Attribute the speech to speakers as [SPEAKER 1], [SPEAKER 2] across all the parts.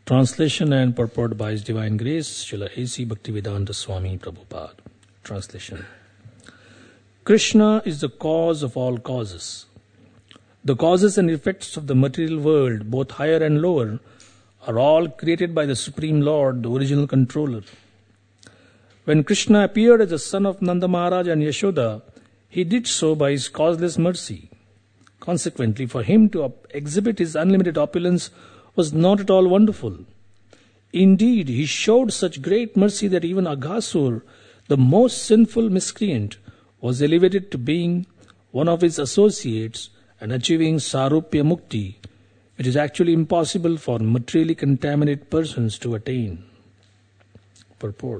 [SPEAKER 1] Translation and purport by His Divine Grace, Srila A.C. Bhaktivedanta Swami Prabhupada. Translation. Krishna is the cause of all causes. The causes and effects of the material world, both higher and lower, are all created by the Supreme Lord, the original controller. When Krishna appeared as the son of Nanda Maharaj and Yashoda, he did so by his causeless mercy. Consequently, for him to exhibit his unlimited opulence was not at all wonderful. Indeed, he showed such great mercy that even Aghasur, the most sinful miscreant, was elevated to being one of his associates and achieving Sarupya Mukti, which is actually impossible for materially contaminated persons to attain. Purport.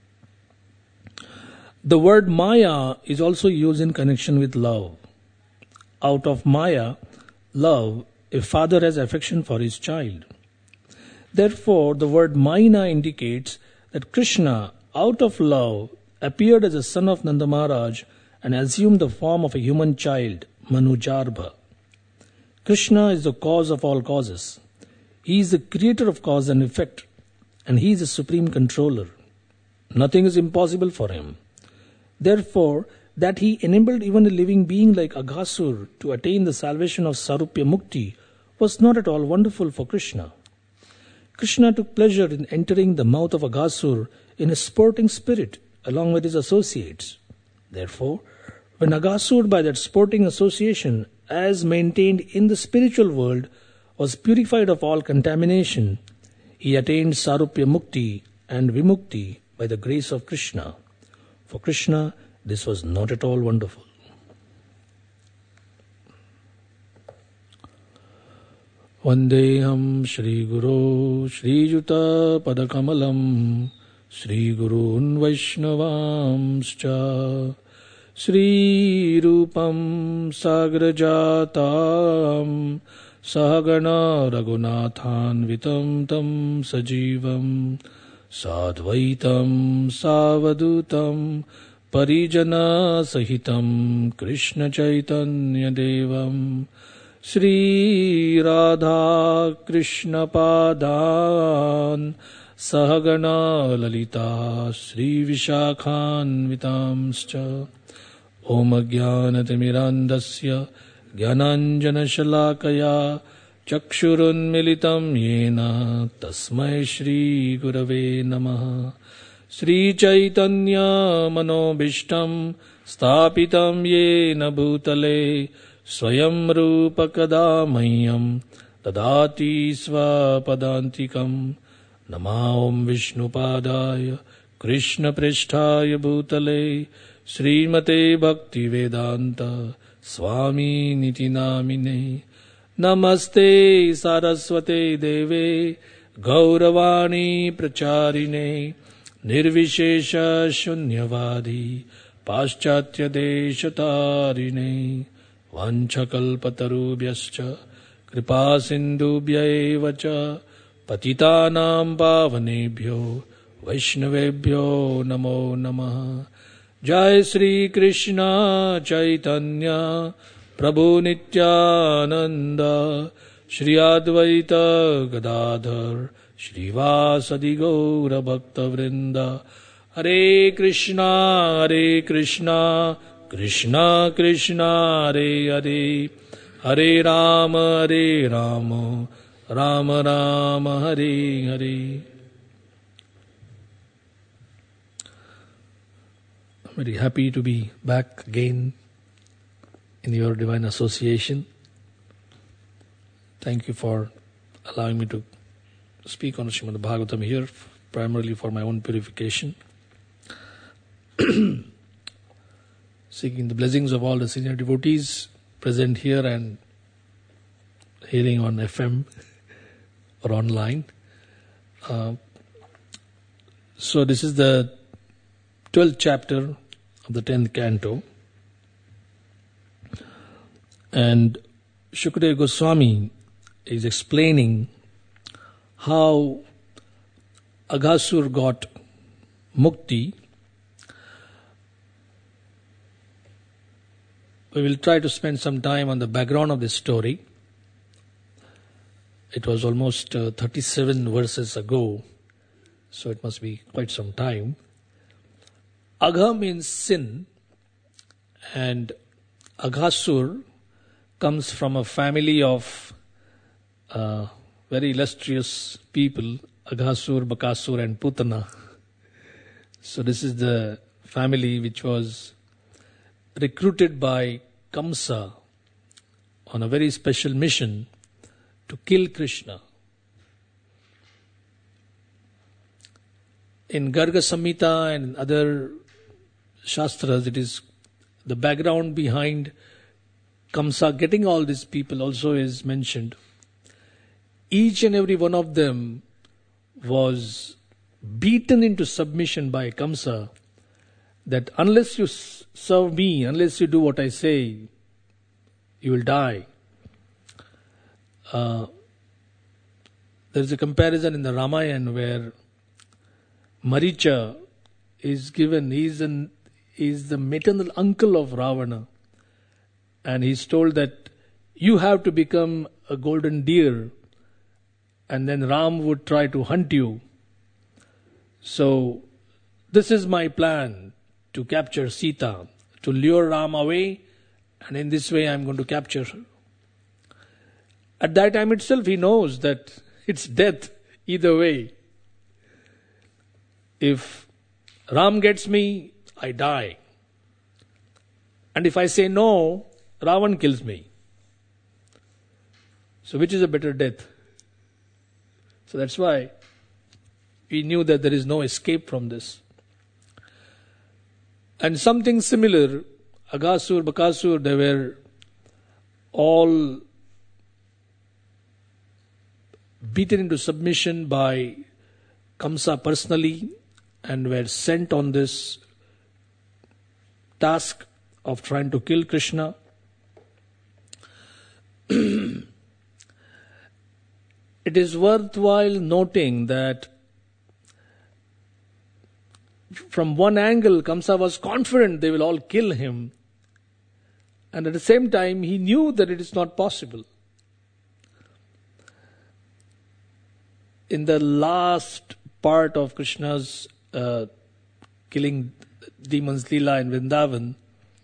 [SPEAKER 1] The word Maya is also used in connection with love. Out of Maya, love, a father has affection for his child. Therefore, the word Maina indicates that Krishna, out of love, appeared as a son of Nanda Maharaj and assumed the form of a human child, Manujarbha. Krishna is the cause of all causes. He is the creator of cause and effect, and he is the supreme controller. Nothing is impossible for him. Therefore, that he enabled even a living being like Aghasur to attain the salvation of Sarupya Mukti was not at all wonderful for Krishna. Krishna took pleasure in entering the mouth of Aghasur in a sporting spirit along with his associates. Therefore, when Aghasur by that sporting association, as maintained in the spiritual world, was purified of all contamination, he attained Sarupya Mukti and Vimukti by the grace of Krishna. For Krishna, this was not at all wonderful. Vandeham Shri Guru Shri Juta Padakamalam Shri Gurun Vaishnavamscha Shri Rupam Sagrajatam Sahagana Raghunathan Vitam Tam Sajivam Sadvaitam Savadutam Parijana Sahitam Krishna Chaitanya Devam Shri Radha Krishna Padan Sahagana Lalita Shri Vishakhan Vitamscha Om Ajnanatimirandasya Jnananjana Shalakaya Chakshurun Militam Yena Tasmai Shri Gurave Namaha Shri Chaitanya Manobishtam Stapitam Yena Bhutale Swayam Rupa Kadamayyam Tadati Svapadantikam Namahom Vishnupadaya Krishna Pristhaya Bhutale Srimate Bhakti Vedanta Swami Niti Namine Namaste Saraswate Deve Gauravani Pracharine Nirvishesha Shunyavadi Paschatya Deshatarine Vanchakalpatarubhyascha Kripa Sindhubhya evacha Patitanam Pavanebhyo Vaishnavebhyo Namo Namaha Jai Sri Krishna Chaitanya Prabhu Nityananda Shri Advaita Gadadhar Shri Vasadi Gaura Bhakta Vrinda Hare Krishna Krishna Krishna Hare Hare Hare Rama Rama Rama Hare Hare. I'm very happy to be back again in your divine association. Thank you for allowing me to speak on Srimad Bhagavatam here, primarily for my own purification. Seeking the blessings of all the senior devotees present here and hearing on FM or online. So this is the 12th chapter of the 10th canto. And Shukadeva Goswami is explaining how Aghasur got mukti. We will try to spend some time on the background of this story. It was almost 37 verses ago, so it must be quite some time. Agha means sin, and Aghasur comes from a family of very illustrious people, Aghasur, Bakasur and Putana. So this is the family which was recruited by Kamsa on a very special mission to kill Krishna. In Garga Samhita and other Shastras, it is the background behind Kamsa getting all these people also is mentioned. Each and every one of them was beaten into submission by Kamsa, that unless you serve me, unless you do what I say, you will die. There is a comparison in the Ramayana where Maricha is given, he is the maternal uncle of Ravana, and he's told that you have to become a golden deer, and then Ram would try to hunt you. So this is my plan, to capture Sita, to lure Ram away, and in this way I'm going to capture her. At that time itself he knows that it's death either way. If Ram gets me, I die. And if I say no, Ravan kills me. So which is a better death? So that's why we knew that there is no escape from this. And something similar, Aghasur, Bakasur, they were all beaten into submission by Kamsa personally and were sent on this task of trying to kill Krishna. It is worthwhile noting that from one angle, Kamsa was confident they will all kill him, and at the same time he knew that it is not possible. In the last part of Krishna's killing demons Leela in Vrindavan,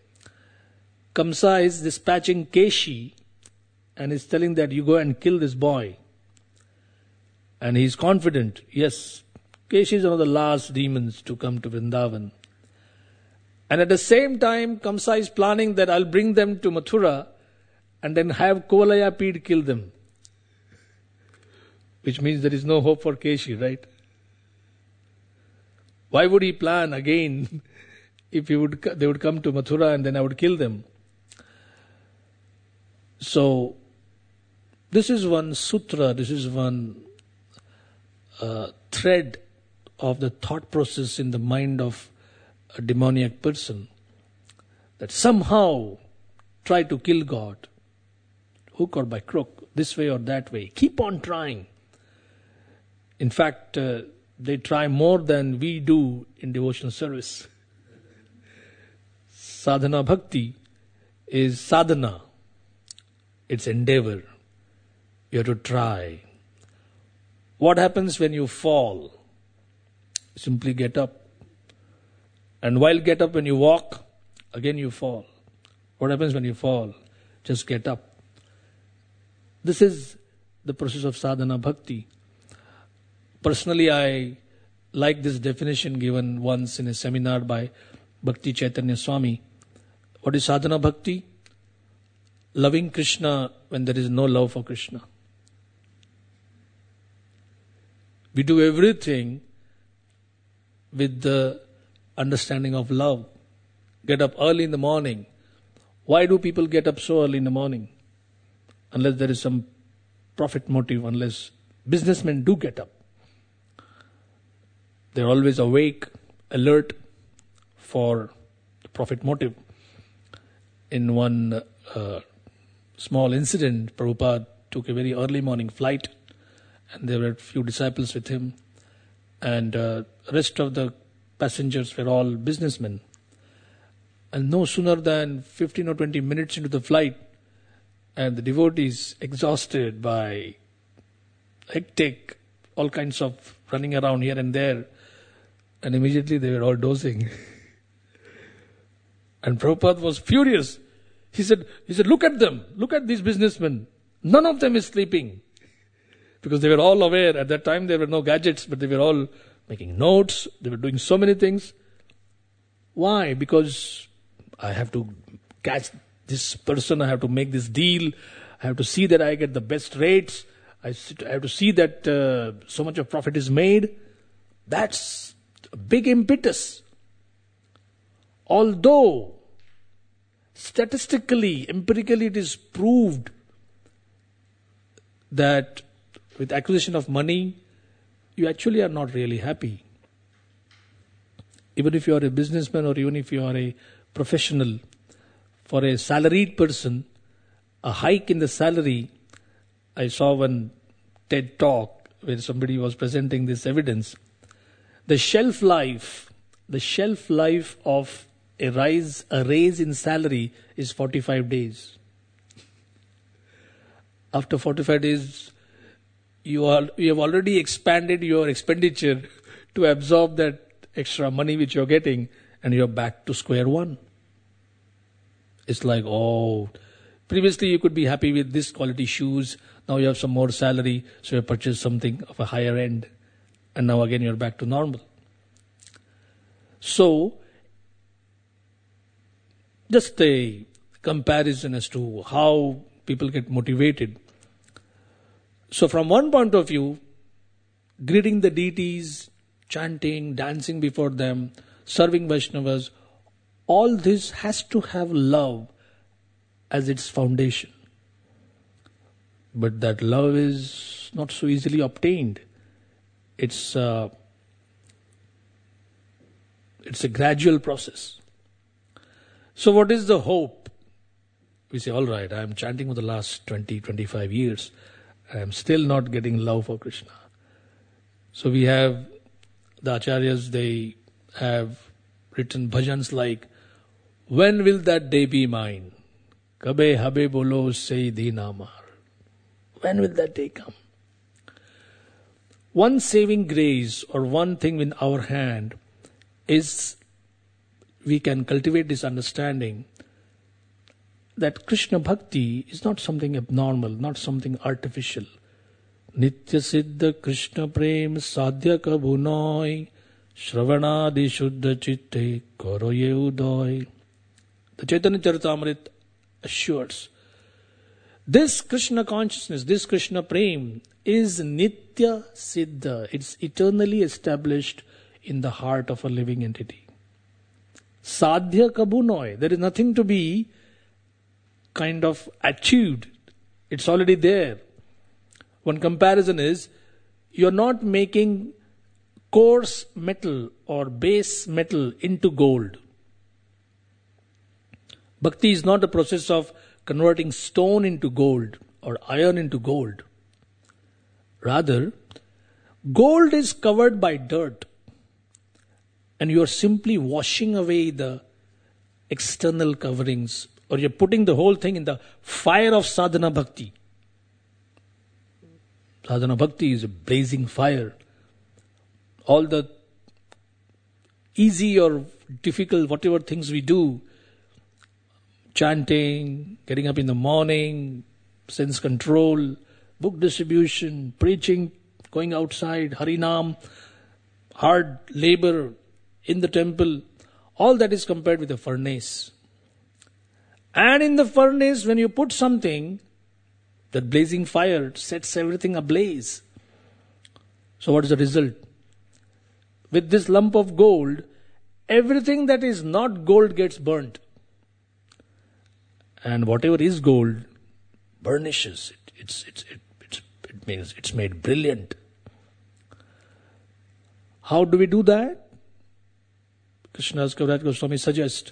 [SPEAKER 1] Kamsa is dispatching Keshi and is telling that you go and kill this boy. And he is confident, yes, Keshi is one of the last demons to come to Vrindavan. And at the same time, Kamsa is planning that I'll bring them to Mathura and then have Kuvalaya Pid kill them. Which means there is no hope for Keshi, right? Why would he plan again if they would come to Mathura and then I would kill them? So, this is one sutra, this is one thread of the thought process in the mind of a demoniac person, that somehow try to kill God, hook or by crook, this way or that way. Keep on trying. In fact, they try more than we do in devotional service. Sadhana bhakti is sadhana. It's endeavor. You have to try. What happens when you fall? Simply get up. And while get up, when you walk, again you fall. What happens when you fall? Just get up. This is the process of sadhana bhakti. Personally, I like this definition given once in a seminar by Bhakti Chaitanya Swami. What is sadhana bhakti? Loving Krishna when there is no love for Krishna. We do everything with the understanding of love. Get up early in the morning. Why do people get up so early in the morning? Unless there is some profit motive, unless businessmen do get up. They're always awake, alert for the profit motive. In one small incident, Prabhupada took a very early morning flight, and there were a few disciples with him, and the rest of the passengers were all businessmen. And no sooner than 15 or 20 minutes into the flight, and the devotees, exhausted by hectic, all kinds of running around here and there. And immediately they were all dozing. And Prabhupada was furious. He said, look at them. Look at these businessmen. None of them is sleeping. Because they were all aware. At that time there were no gadgets, but they were all making notes. They were doing so many things. Why? Because I have to catch this person. I have to make this deal. I have to see that I get the best rates. I have to see that so much of profit is made. That's a big impetus. Although statistically, empirically it is proved that with acquisition of money, you actually are not really happy. Even if you are a businessman or even if you are a professional, for a salaried person, a hike in the salary, I saw one TED talk where somebody was presenting this evidence. The shelf life of a raise in salary is 45 days. After 45 days, you have already expanded your expenditure to absorb that extra money which you're getting, and you're back to square one. It's like, previously you could be happy with this quality shoes, now you have some more salary, so you purchase something of a higher end, and now again you're back to normal. So, just a comparison as to how people get motivated. So from one point of view, greeting the deities, chanting, dancing before them, serving Vaishnavas, all this has to have love as its foundation. But that love is not so easily obtained. It's a gradual process. So what is the hope? We say, all right, I am chanting for the last 20, 25 years. I am still not getting love for Krishna. So we have the acharyas, they have written bhajans like, when will that day be mine? Kabe habe bolo say dinamar. When will that day come? One saving grace or one thing in our hand is we can cultivate this understanding that Krishna Bhakti is not something abnormal, not something artificial. Nitya Siddha Krishna Prem Sadhya Kabunoi Shravanadi Shuddha Chitte Koroye Udoy. The Chaitanya Charitamrita assures this Krishna consciousness, this Krishna Prem is Nitya Siddha. It's eternally established in the heart of a living entity. Sadhya Kabunoi. There is nothing to be kind of achieved. It's already there. One comparison is, you're not making coarse metal or base metal into gold. Bhakti is not a process of converting stone into gold or iron into gold. Rather, gold is covered by dirt, and you are simply washing away the external coverings, or you're putting the whole thing in the fire of sadhana bhakti. Sadhana bhakti is a blazing fire. All the easy or difficult, whatever things we do, chanting, getting up in the morning, sense control, book distribution, preaching, going outside, Harinam, hard labor in the temple, all that is compared with a furnace. And in the furnace, when you put something, that blazing fire sets everything ablaze. So what is the result? With this lump of gold, everything that is not gold gets burnt. And whatever is gold burnishes. It means it's made brilliant. How do we do that? Krishnadas Kaviraj Goswami suggests,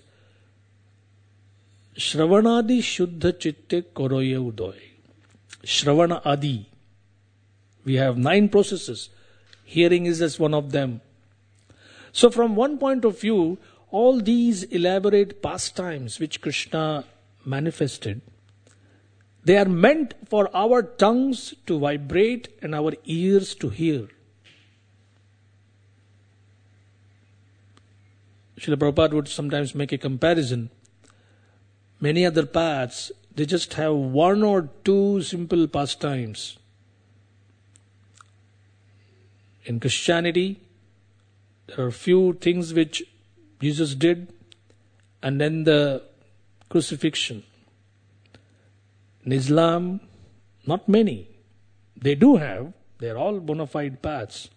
[SPEAKER 1] Shravanadi Shuddha Chitte Koroye Udoy. Shravana Adi. We have 9 processes. Hearing is just one of them. So from one point of view, all these elaborate pastimes which Krishna manifested, They are meant for our tongues to vibrate and our ears to hear. Srila Prabhupada would sometimes make a comparison. Many other paths, they just have one or two simple pastimes. In Christianity, there are few things which Jesus did, and then the crucifixion. In Islam, not many. They do have. They are all bona fide paths.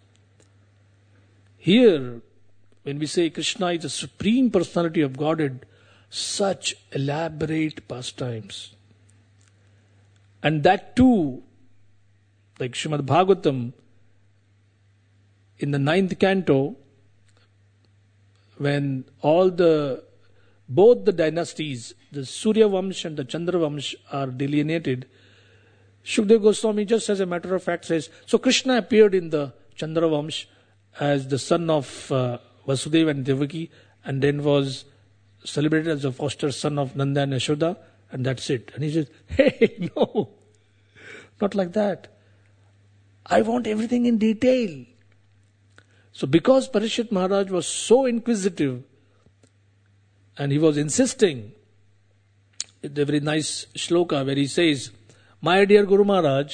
[SPEAKER 1] Here, when we say Krishna is the Supreme Personality of Godhead, such elaborate pastimes. And that too, like Srimad Bhagavatam, in the 9th canto, when both the dynasties, the Surya Vamsh and the Chandra Vamsh are delineated, Shukdev Goswami just as a matter of fact says, so Krishna appeared in the Chandra Vamsh as the son of Vasudeva and Devaki, and then was celebrated as the foster son of Nanda and Yashoda, and that's it. And he says, hey, no, not like that. I want everything in detail. So because Parikshit Maharaj was so inquisitive, and he was insisting, it's a very nice shloka where he says, my dear Guru Maharaj,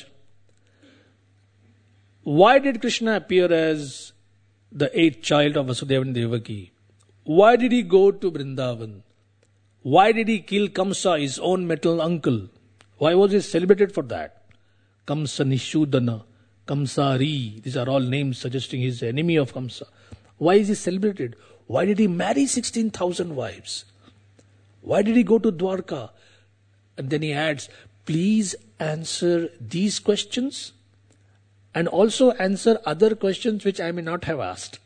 [SPEAKER 1] why did Krishna appear as the 8th child of Vasudeva and Devaki? Why did he go to Vrindavan? Why did he kill Kamsa, his own maternal uncle? Why was he celebrated for that? Kamsa Nishudana, Kamsari, these are all names suggesting he's the enemy of Kamsa. Why is he celebrated? Why did he marry 16,000 wives? Why did he go to Dwarka? And then he adds, please answer these questions and also answer other questions which I may not have asked.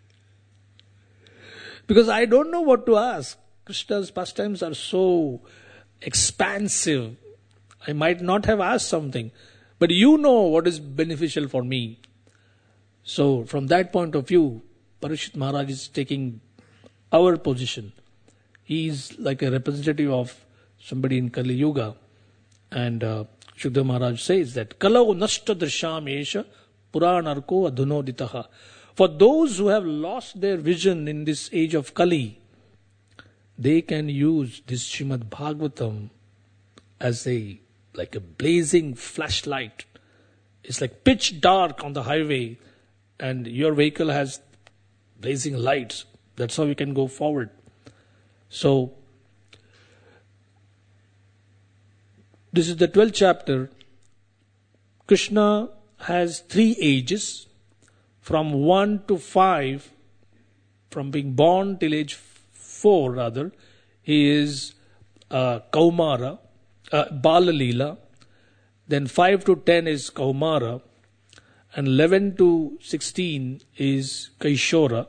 [SPEAKER 1] Because I don't know what to ask. Krishna's pastimes are so expansive. I might not have asked something, but you know what is beneficial for me. So from that point of view, Parikshit Maharaj is taking our position. He is like a representative of somebody in Kali Yuga. And Shukdev Maharaj says that Kalau nashta drisham esha puranarko adhunoditaha. For those who have lost their vision in this age of Kali, they can use this Srimad Bhagavatam as like a blazing flashlight. It's like pitch dark on the highway and your vehicle has blazing lights. That's how you can go forward. So, this is the 12th chapter. Krishna has 3 ages, from 1 to 5, from being born till age 4 rather. He is Kaumara, Balalila. Then 5 to 10 is Kaumara. And 11 to 16 is Kishore.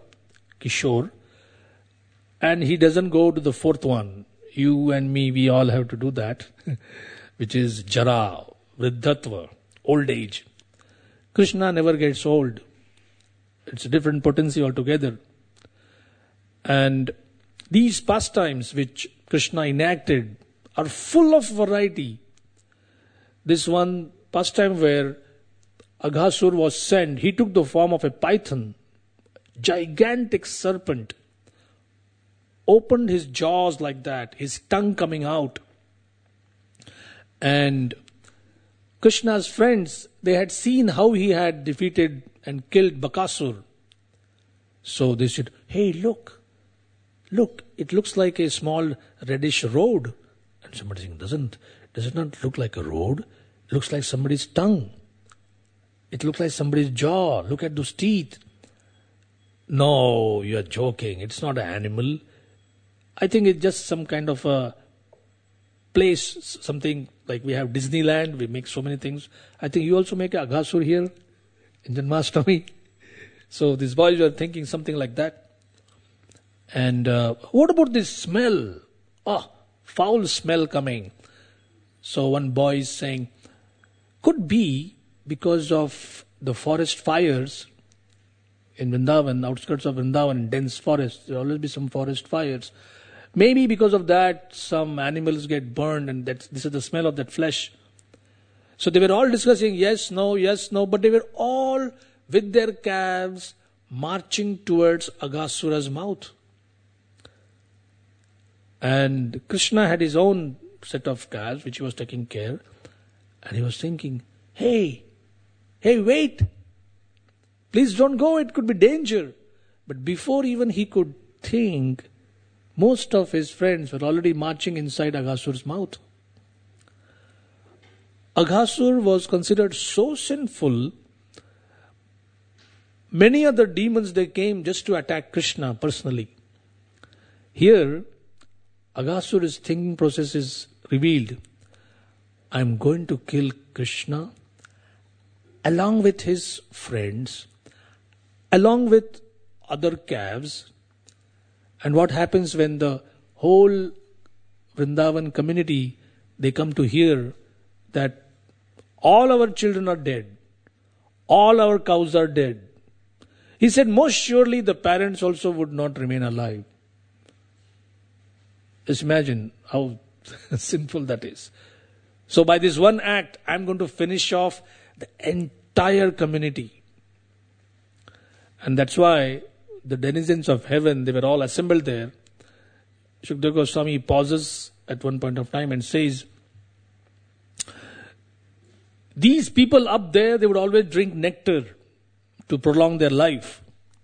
[SPEAKER 1] And he doesn't go to the 4th one. You and me, we all have to do that. Which is Jara, Vriddhatva, old age. Krishna never gets old. It's a different potency altogether. And these pastimes which Krishna enacted are full of variety. This one pastime where Aghasur was sent, he took the form of a python, gigantic serpent, opened his jaws like that, his tongue coming out. And Krishna's friends, they had seen how he had defeated and killed Bakasur. So they said, hey, look, it looks like a small reddish road. And somebody saying, does it not look like a road? It looks like somebody's tongue. It looks like somebody's jaw. Look at those teeth. No, you're joking. It's not an animal. I think it's just some kind of a place, something like we have Disneyland, we make so many things. I think you also make Aghasur here in Janmashtami. So these boys were thinking something like that. And what about this smell? Foul smell coming. So one boy is saying, could be because of the forest fires in Vrindavan, outskirts of Vrindavan, dense forest. There will always be some forest fires. Maybe because of that, some animals get burned and this is the smell of that flesh. So they were all discussing yes, no, but they were all with their calves marching towards Aghasura's mouth. And Krishna had his own set of calves which he was taking care. And he was thinking, hey, wait. Please don't go, it could be danger. But before even he could think, most of his friends were already marching inside Aghasura's mouth. Aghasur was considered so sinful. Many other demons, they came just to attack Krishna personally. Here, Aghasura's thinking process is revealed. I am going to kill Krishna along with his friends, along with other calves. And what happens when the whole Vrindavan community, they come to hear that all our children are dead, all our cows are dead. He said, most surely the parents also would not remain alive. Just imagine how sinful that is. So by this one act, I'm going to finish off the entire community. And that's why the denizens of heaven, they were all assembled there. Shukdev Goswami pauses at one point of time and says, these people up there, they would always drink nectar to prolong their life.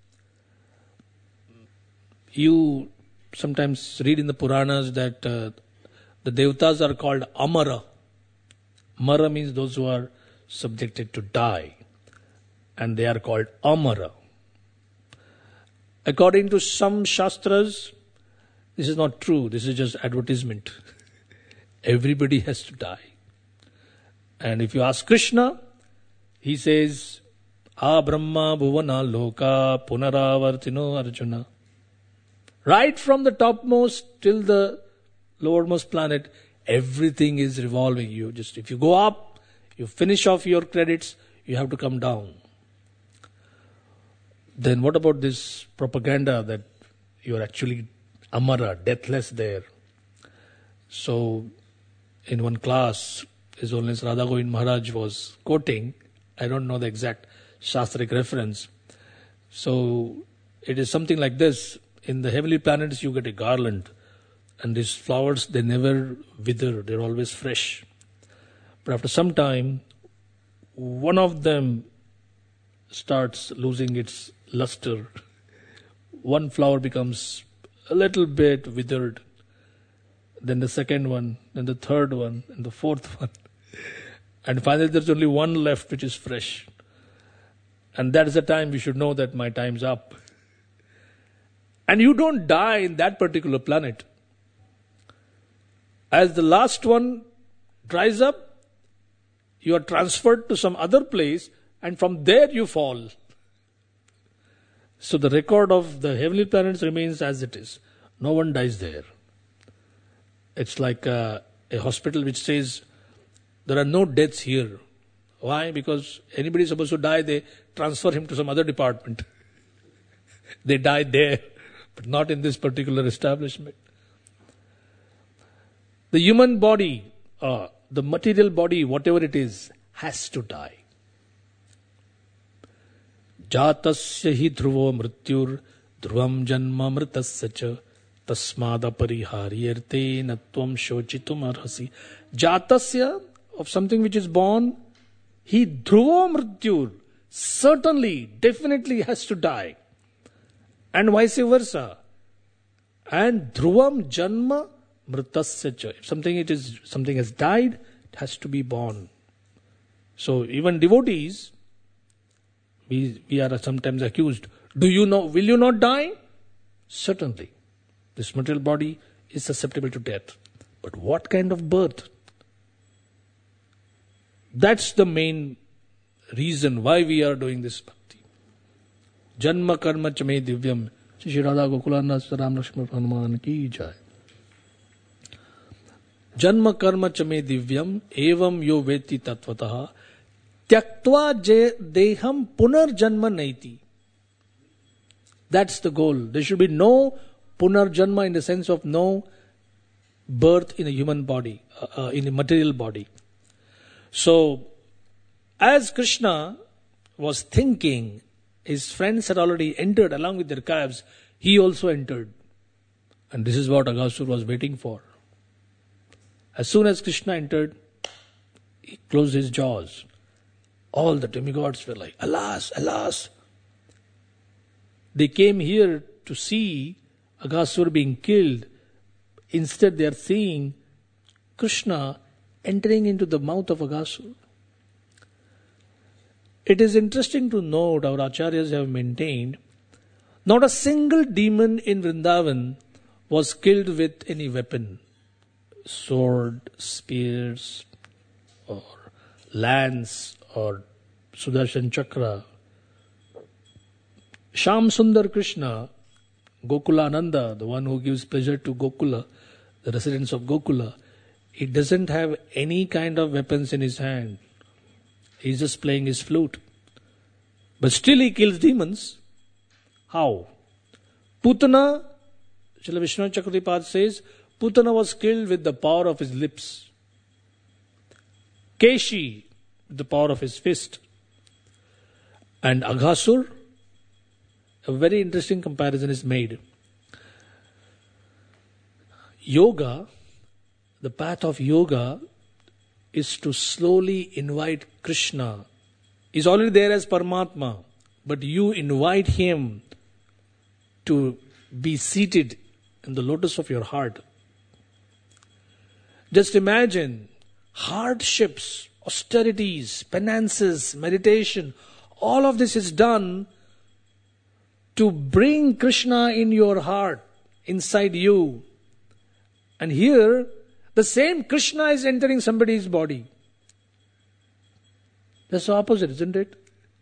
[SPEAKER 1] You sometimes read in the Puranas that the Devatas are called Amara. Mara means those who are subjected to die. And they are called Amara. According to some Shastras, this is not true. This is just advertisement. Everybody has to die. And if you ask Krishna, he says, A Brahma Bhuvana Loka Punaravartino Arjuna. Right from the topmost till the lowermost planet, everything is revolving. If you go up, you finish off your credits, you have to come down. Then what about this propaganda that you are actually Amara, deathless there? So, in one class, His Holiness Radha Govind Maharaj was quoting, I don't know the exact Shastric reference. So, it is something like this. In the heavenly planets, you get a garland. And these flowers, they never wither. They're always fresh. But after some time, one of them starts losing its luster. One flower becomes a little bit withered. Then the second one, then the third one, and the fourth one. And finally there's only one left which is fresh. And that is the time we should know that my time's up. And you don't die in that particular planet. As the last one dries up, you are transferred to some other place and from there you fall. So the record of the heavenly planets remains as it is. No one dies there. It's like a hospital which says there are no deaths here. Why? Because anybody is supposed to die, they transfer him to some other department. They die there, but not in this particular establishment. The human body, the material body, whatever it is, has to die. Jatasya hi dhruvo mrityur dhruvam janma mritasya cha tasmada pariharyerte natvam shochitum arhasi. Jatasya, of something which is born, hi dhruvo mrityur, certainly, definitely has to die. And vice versa. And dhruvam janma mritasya cha. If something has died, it has to be born. So even devotees, we are sometimes accused. Will you not die? Certainly. This material body is susceptible to death. But what kind of birth? That's the main reason why we are doing this bhakti. Janma karma chame divyam. Shri Radha Gokulana Ram Lakshmana Hanuman ki jai. Janma karma chame divyam evam yo veti tatvataha tyaktva deham punar janma naiti. That's the goal. There should be no punar janma in the sense of no birth in a human body, in a material body. So, as Krishna was thinking, his friends had already entered along with their calves, he also entered. And this is what Aghasur was waiting for. As soon as Krishna entered, he closed his jaws. All the demigods were like, alas, alas. They came here to see Aghasur being killed. Instead, they are seeing Krishna entering into the mouth of Aghasur. It is interesting to note, our acharyas have maintained, not a single demon in Vrindavan was killed with any weapon. Sword, spears, or lance, or Sudarshan Chakra. Shyam Sundar Krishna, Gokulananda, the one who gives pleasure to Gokula, the residents of Gokula, he doesn't have any kind of weapons in his hand. He's just playing his flute. But still he kills demons. How? Putana, Srila Vishwanath Chakravarti says, Putana was killed with the power of his lips. Keshi, with the power of his fist. And Aghasur, a very interesting comparison is made. Yoga, the path of yoga, is to slowly invite Krishna. He's already there as Paramatma, but you invite him to be seated in the lotus of your heart. Just imagine hardships, austerities, penances, meditation, all of this is done to bring Krishna in your heart, inside you. And here, the same Krishna is entering somebody's body. That's the opposite, isn't it?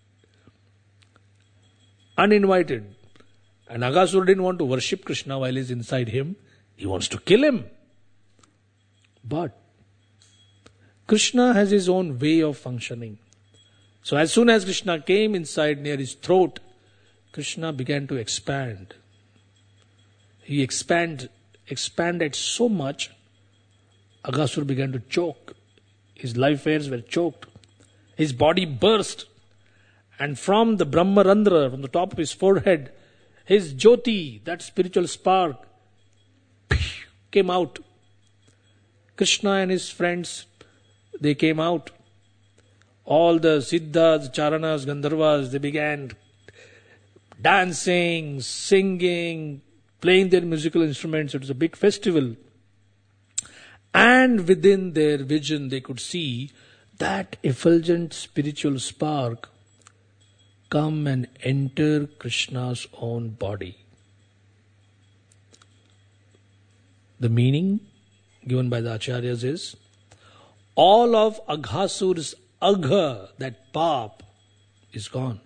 [SPEAKER 1] Uninvited. And Aghasur didn't want to worship Krishna while he's inside him. He wants to kill him. But Krishna has his own way of functioning. So as soon as Krishna came inside near his throat, Krishna began to expand. He expanded so much, Aghasur began to choke. His life hairs were choked. His body burst. And from the Brahmarandra, from the top of his forehead, his Jyoti, that spiritual spark, came out. Krishna and his friends, they came out. All the Siddhas, Charanas, Gandharvas, they began dancing, singing, playing their musical instruments. It was a big festival. And within their vision, they could see that effulgent spiritual spark come and enter Krishna's own body. The meaning given by the Acharyas is, all of Aghasur's agha, that pap, is gone.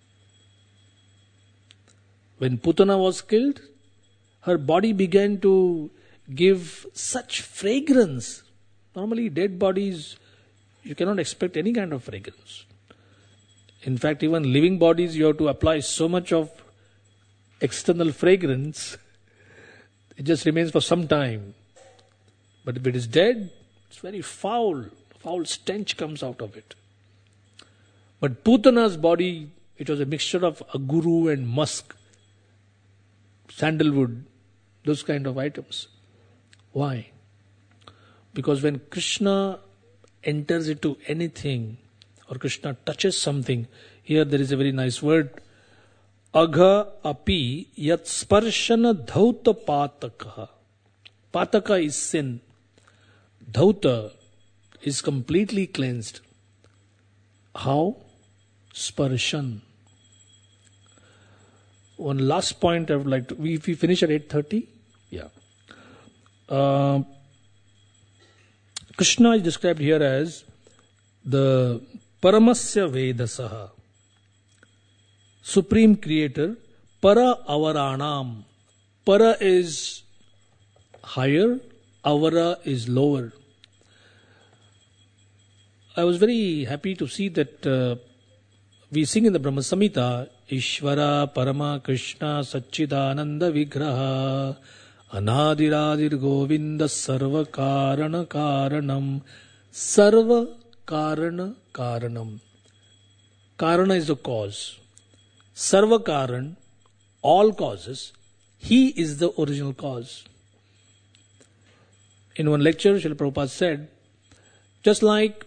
[SPEAKER 1] When Putana was killed, her body began to give such fragrance. Normally dead bodies, you cannot expect any kind of fragrance. In fact, even living bodies, you have to apply so much of external fragrance, it just remains for some time. But if it is dead, it's very foul. Foul stench comes out of it. But Putana's body, it was a mixture of aguru and musk, sandalwood, those kind of items. Why? Because when Krishna enters into anything, or Krishna touches something, here there is a very nice word, agha api yat sparshana dhauta pataka. Pataka is sin. Dhauta is completely cleansed. How? Sparshan. One last point I would like to... We finish at 8:30? Yeah. Krishna is described here as the Paramasya Vedasaha, Supreme Creator, Para Avaranam. Para is higher, Avara is lower. I was very happy to see that we sing in the Brahma Samhita, Ishvara Parama Krishna Satchidananda Vigraha Anadiradir Govinda Sarva Karana Karanam. Sarva Karana Karanam. Karana is the cause. Sarva Karan, all causes. He is the original cause. In one lecture, Srila Prabhupada said, just like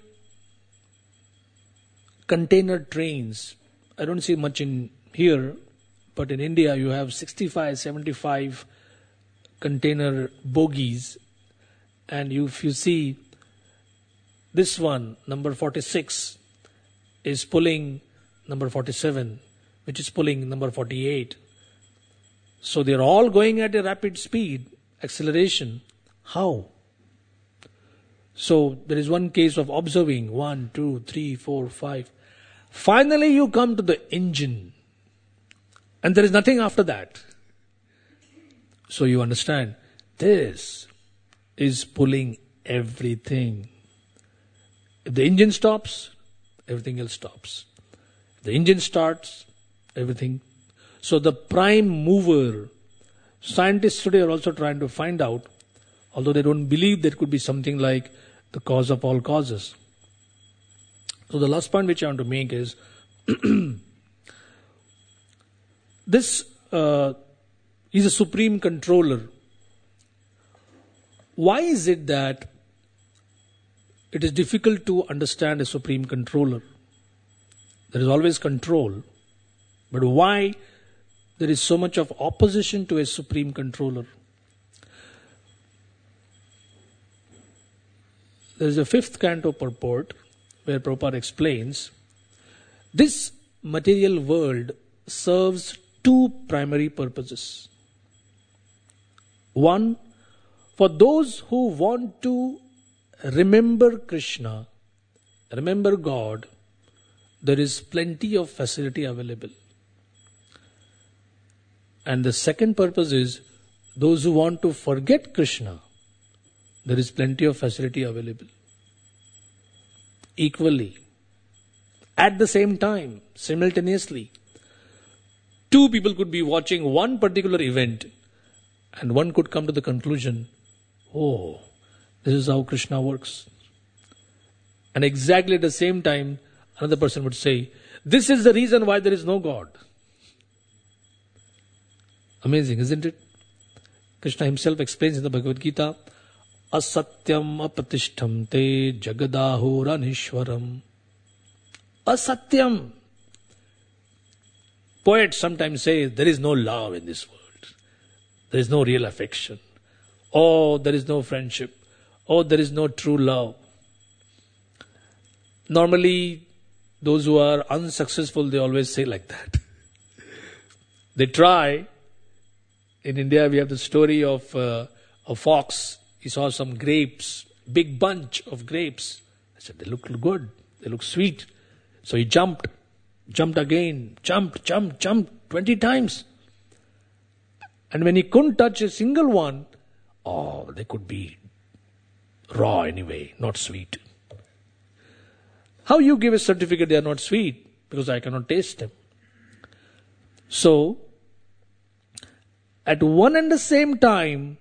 [SPEAKER 1] container trains, I don't see much in here, but in India you have 65, 75 container bogies, and if you see this one, number 46, is pulling number 47, which is pulling number 48. So they are all going at a rapid speed, acceleration. How? So there is one case of observing 1, 2, 3, 4, 5. Finally you come to the engine, and there is nothing after that. So you understand, this is pulling everything. If the engine stops, everything else stops. If the engine starts, everything. So the prime mover, scientists today are also trying to find out, although they don't believe there could be something like the cause of all causes. So the last point which I want to make is, this is a supreme controller. Why is it that it is difficult to understand a supreme controller? There is always control, but why there is so much of opposition to a supreme controller? There is a 5th canto purport where Prabhupada explains, this material world serves 2 primary purposes. One, for those who want to remember Krishna, remember God, there is plenty of facility available. And the second purpose is, those who want to forget Krishna, there is plenty of facility available. Equally, at the same time, simultaneously, 2 people could be watching one particular event, and one could come to the conclusion, oh, this is how Krishna works. And exactly at the same time, another person would say, this is the reason why there is no God. Amazing, isn't it? Krishna himself explains in the Bhagavad Gita, asatyam apatishtham te jagadahuranishwaram. Asatyam. Poets sometimes say there is no love in this world. There is no real affection. Oh, there is no friendship. Oh, there is no true love. Normally, those who are unsuccessful, they always say like that. They try. In India, we have the story of a fox. He saw some grapes, big bunch of grapes. I said, they look good. They look sweet. So he jumped again, jumped 20 times. And when he couldn't touch a single one, oh, they could be raw anyway, not sweet. How you give a certificate they are not sweet? Because I cannot taste them. So, at one and the same time,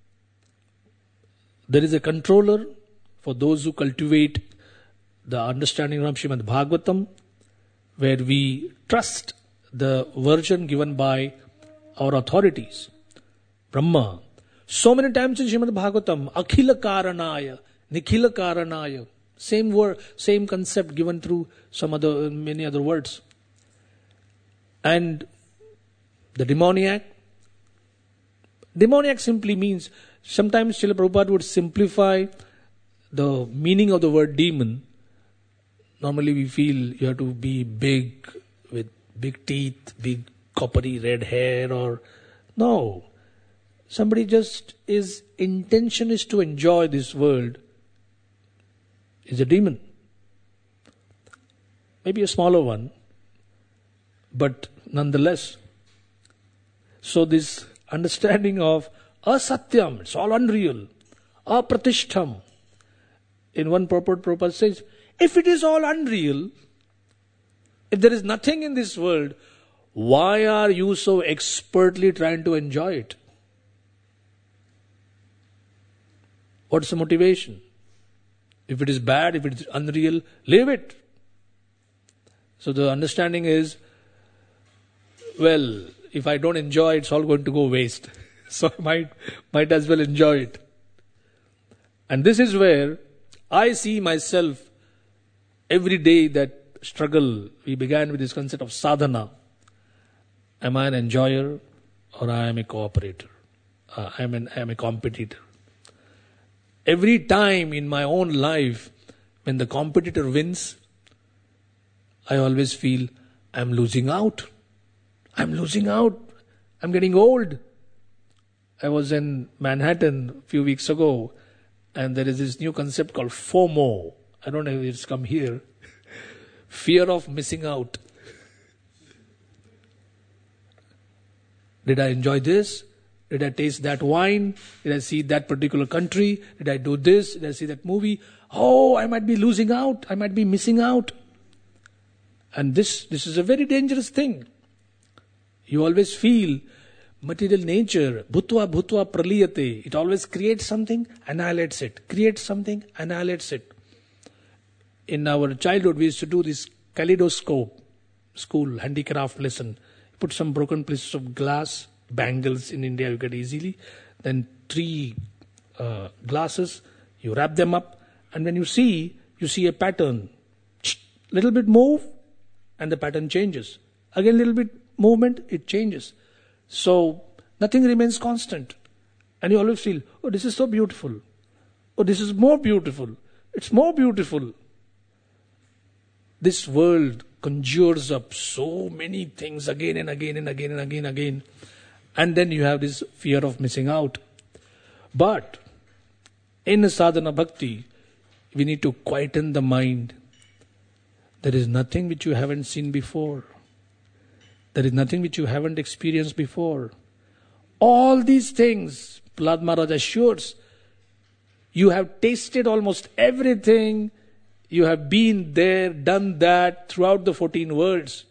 [SPEAKER 1] there is a controller for those who cultivate the understanding of Srimad Bhagavatam, where we trust the version given by our authorities, Brahma. So many times in Srimad Bhagavatam, Akhila Karanaya, Nikhila Karanaya, same word, same concept given through many other words. And the demoniac simply means, sometimes Srila Prabhupada would simplify the meaning of the word demon. Normally we feel you have to be big, with big teeth, big coppery red hair, or no. Somebody just his intention is to enjoy this world, is a demon. Maybe a smaller one, but nonetheless. So this understanding of asatyam, it's all unreal, apratishtham. In one purport, Prabhupada says, if it is all unreal, if there is nothing in this world, why are you so expertly trying to enjoy it? What's the motivation? If it is bad, if it is unreal, leave it. So the understanding is, well, if I don't enjoy, it's all going to go waste. So I might as well enjoy it. And this is where I see myself every day that struggle. We began with this concept of sadhana. Am I an enjoyer or I am a cooperator? I am a competitor. Every time in my own life, when the competitor wins, I always feel I'm losing out. I'm losing out. I'm getting old. I was in Manhattan a few weeks ago, and there is this new concept called FOMO. I don't know if it's come here. Fear of missing out. Did I enjoy this? Did I taste that wine? Did I see that particular country? Did I do this? Did I see that movie? Oh, I might be losing out. I might be missing out. And this is a very dangerous thing. You always feel material nature, bhutva bhutva praliyate. It always creates something, annihilates it. Creates something, annihilates it. In our childhood, we used to do this kaleidoscope, school, handicraft lesson. Put some broken pieces of glass, bangles in India you get easily. Then 3 glasses, you wrap them up. And when you see a pattern. Little bit move, and the pattern changes. Again, little bit movement, it changes. So, nothing remains constant. And you always feel, oh, this is so beautiful. Oh, this is more beautiful. It's more beautiful. This world conjures up so many things again and again and again and again and again. And then you have this fear of missing out. But, in sadhana bhakti, we need to quieten the mind. There is nothing which you haven't seen before. There is nothing which you haven't experienced before. All these things, Prahlad Maharaj assures, you have tasted almost everything. You have been there, done that throughout the 14 worlds.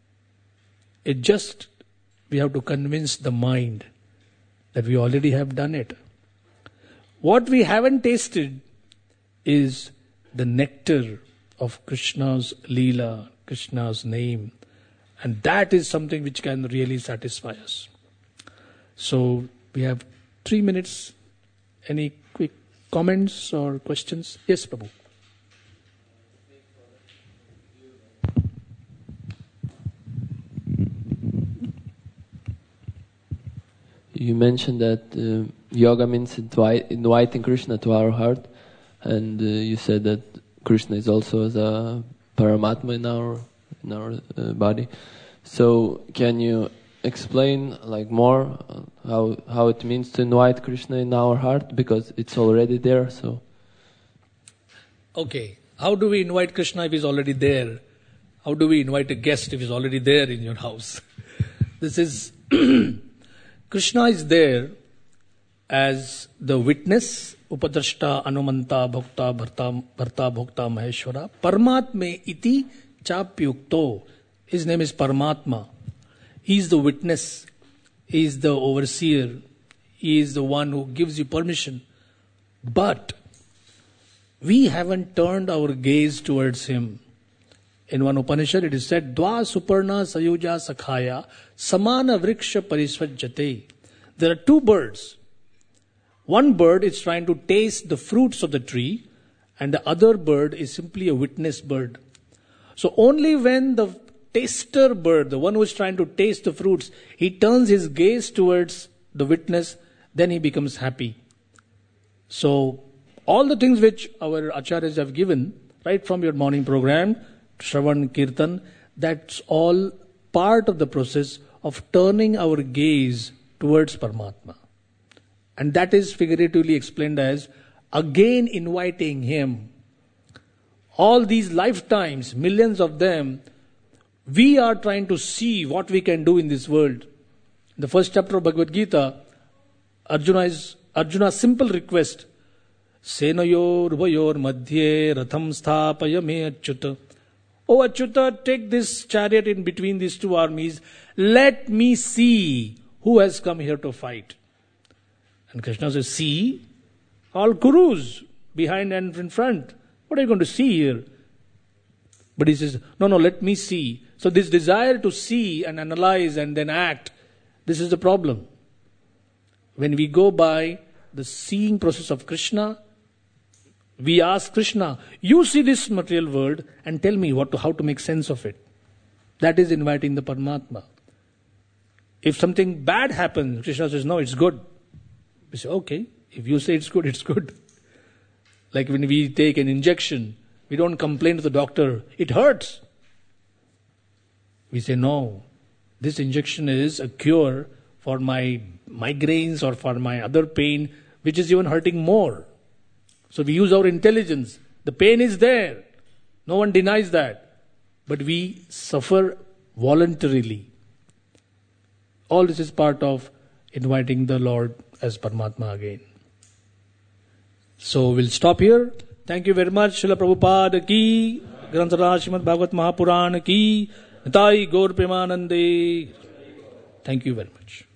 [SPEAKER 1] We have to convince the mind that we already have done it. What we haven't tasted is the nectar of Krishna's Leela, Krishna's name. And that is something which can really satisfy us. So, we have 3 minutes. Any quick comments or questions? Yes, Prabhu.
[SPEAKER 2] You mentioned that yoga means inviting Krishna to our heart, and you said that Krishna is also as a Paramatma in our body. So can you explain more how it means to invite Krishna in our heart, because it's already there? So
[SPEAKER 1] okay, how do we invite Krishna if he's already there? How do we invite a guest if he's already there in your house? This is Krishna is there as the witness, Upadrashta, Anumanta, Bhokta, Bharta, Bhokta, Maheshwara, Paramatme iti chapyukto. His name is Paramatma. He is the witness. He is the overseer. He is the one who gives you permission. But we haven't turned our gaze towards him. In one Upanishad it is said, Dva Suparna Sayuja Sakhaya Samana Vriksha Parisvajjate. There are 2 birds. One bird is trying to taste the fruits of the tree, and the other bird is simply a witness bird. So only when the taster bird, the one who is trying to taste the fruits, he turns his gaze towards the witness, then he becomes happy. So all the things which our acharyas have given, right from your morning program, Shravan, Kirtan, that's all part of the process of turning our gaze towards Paramatma. And that is figuratively explained as again inviting him. All these lifetimes, millions of them, we are trying to see what we can do in this world. In the first chapter of Bhagavad Gita, Arjuna's simple request, Senayor Vayor Madhye Ratham Sthapaya Me Achyuta. Oh Achyuta, take this chariot in between these 2 armies. Let me see who has come here to fight. And Krishna says, see, all Kurus, behind and in front. What are you going to see here? But he says, no, let me see. So this desire to see and analyze and then act, this is the problem. When we go by the seeing process of Krishna, we ask Krishna, you see this material world and tell me how to make sense of it. That is inviting the Paramatma. If something bad happens, Krishna says, no, it's good. We say, okay, if you say it's good, it's good. Like when we take an injection, we don't complain to the doctor, it hurts. We say, no, this injection is a cure for my migraines or for my other pain, which is even hurting more. So we use our intelligence. The pain is there. No one denies that. But we suffer voluntarily. All this is part of inviting the Lord as Paramatma again. So we'll stop here. Thank you very much. Srila Prabhupada ki, Granthara Srimad Bhagavat Mahapurana ki, Nitai Gaur Premanande. Thank you very much.